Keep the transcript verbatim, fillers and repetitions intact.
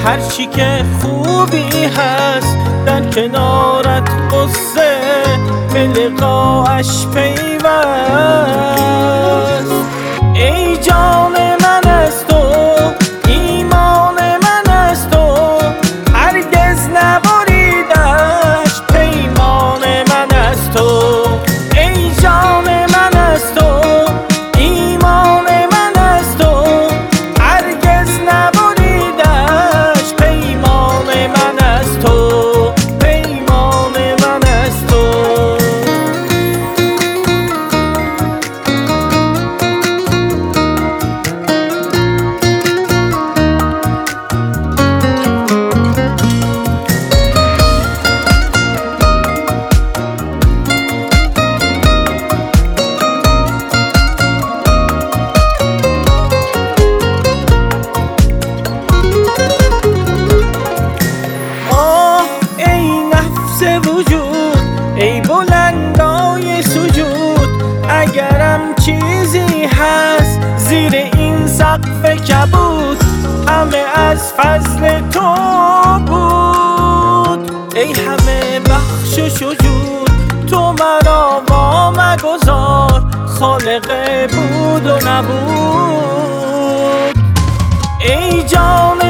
هرچی که خوبی هست در کنارت قصه به لقاش پیوست. ای جان من از تو، ایمان من از تو، هرگز نبریدش پیمان من از تو. ای جان من از تو، ایمان من از تو، هرگز نبریدش پیمان من از تو، پیمان من از تو. ای بلندای سجود، اگرم چیزی هست زیر این سقف کبود، همه از فضل تو بود. ای همه بخش و شجود، تو مرا وا مگذار، خالق بود و نبود. ای جان